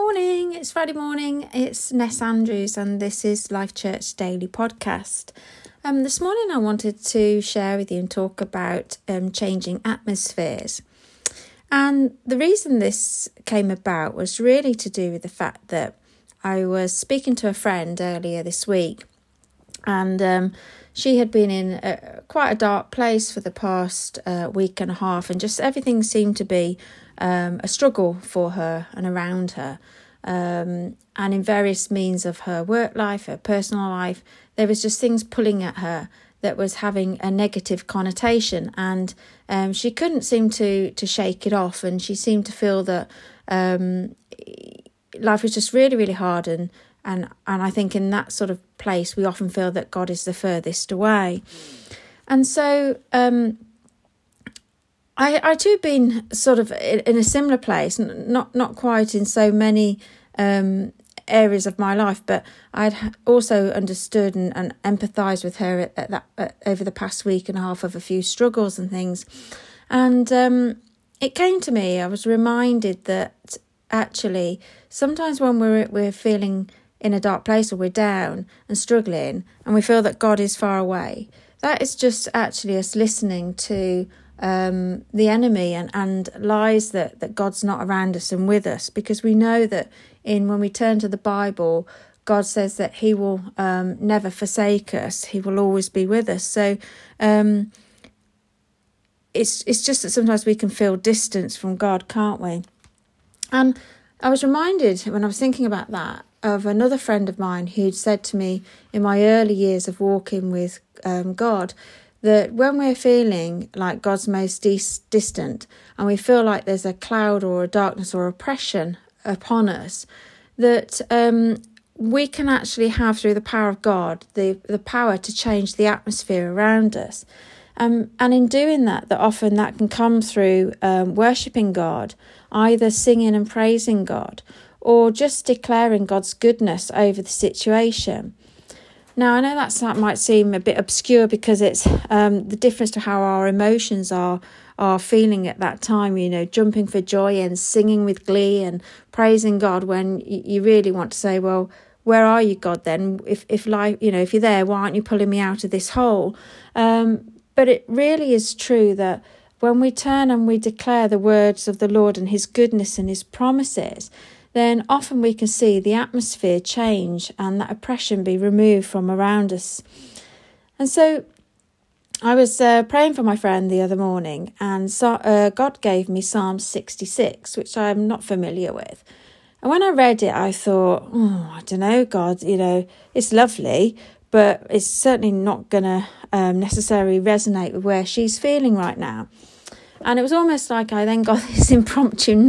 morning, it's Friday morning, it's Ness Andrews and this is Life Church Daily Podcast. This morning I wanted to share with you and talk about changing atmospheres. And the reason this came about was really to do with the fact that I was speaking to a friend earlier this week and she had been in quite a dark place for the past week and a half, and just everything seemed to be a struggle for her and around her. And in various means of her work life, her personal life, there was just things pulling at her that was having a negative connotation, and she couldn't seem to shake it off, and she seemed to feel that life was just really, really hard, and I think in that sort of place we often feel that God is the furthest away. And so I too been sort of in a similar place, not quite in so many areas of my life, but I'd also understood and empathised with her over the past week and a half of a few struggles and things. And it came to me, I was reminded that actually sometimes when we're feeling in a dark place or we're down and struggling and we feel that God is far away, that is just actually us listening to the enemy and lies that God's not around us and with us, because we know that when we turn to the Bible, God says that he will never forsake us, he will always be with us. So it's just that sometimes we can feel distance from God, can't we? And I was reminded when I was thinking about that of another friend of mine who'd said to me in my early years of walking with God, that when we're feeling like God's most distant and we feel like there's a cloud or a darkness or oppression upon us, that we can actually have, through the power of God, the power to change the atmosphere around us. And in doing that often that can come through worshipping God, either singing and praising God, or just declaring God's goodness over the situation. Now, I know that might seem a bit obscure because it's the difference to how our emotions are feeling at that time, jumping for joy and singing with glee and praising God, when you really want to say, well, where are you, God, then? If life, if you're there, why aren't you pulling me out of this hole? But it really is true that when we turn and we declare the words of the Lord and his goodness and his promises, then often we can see the atmosphere change and that oppression be removed from around us. And so I was praying for my friend the other morning, and God gave me Psalm 66, which I'm not familiar with. And when I read it, I thought, I don't know, God, it's lovely, but it's certainly not going to necessarily resonate with where she's feeling right now. And it was almost like I then got this impromptu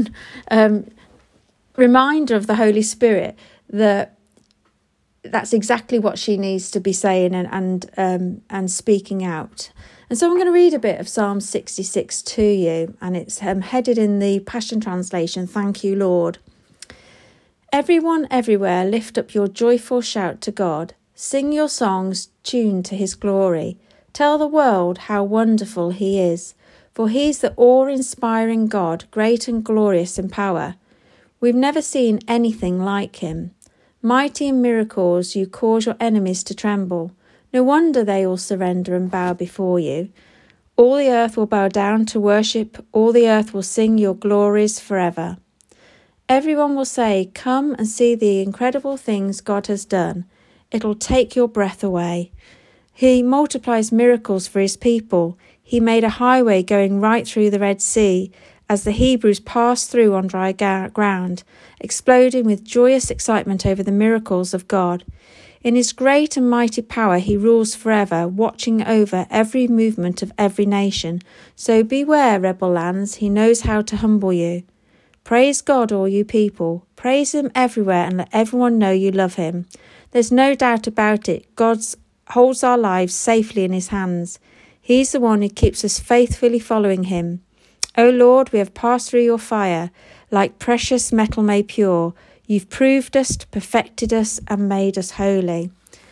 reminder of the Holy Spirit that that's exactly what she needs to be saying and speaking out. And so I'm going to read a bit of Psalm 66 to you, and it's headed in the Passion Translation, Thank You, Lord. Everyone everywhere lift up your joyful shout to God. Sing your songs tuned to his glory. Tell the world how wonderful he is, for he's the awe-inspiring God, great and glorious in power. We've never seen anything like him. Mighty in miracles, you cause your enemies to tremble. No wonder they all surrender and bow before you. All the earth will bow down to worship. All the earth will sing your glories forever. Everyone will say, come and see the incredible things God has done. It'll take your breath away. He multiplies miracles for his people. He made a highway going right through the Red Sea, as the Hebrews passed through on dry ground, exploding with joyous excitement over the miracles of God. In his great and mighty power he rules forever, watching over every movement of every nation. So beware, rebel lands, he knows how to humble you. Praise God, all you people. Praise him everywhere and let everyone know you love him. There's no doubt about it. God holds our lives safely in his hands. He's the one who keeps us faithfully following him. O Lord, we have passed through your fire, like precious metal made pure. You've proved us, perfected us, and made us holy.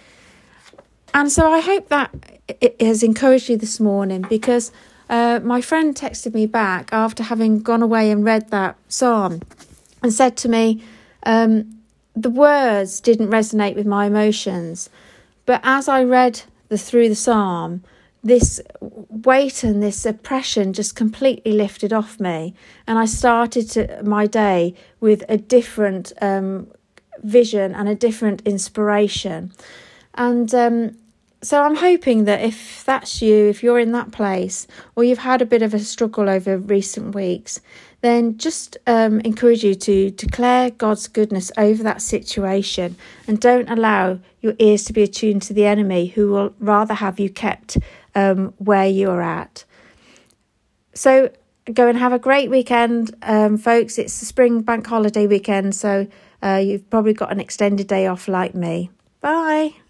And so I hope that it has encouraged you this morning, because my friend texted me back after having gone away and read that psalm and said to me, The words didn't resonate with my emotions, but as I read through the psalm, this weight and this oppression just completely lifted off me, and I started my day with a different vision and a different inspiration. And so I'm hoping that if that's you, if you're in that place, or you've had a bit of a struggle over recent weeks, then just encourage you to declare God's goodness over that situation, and don't allow your ears to be attuned to the enemy, who will rather have you kept where you're at. So go and have a great weekend, folks. It's the spring bank holiday weekend, so you've probably got an extended day off like me. Bye.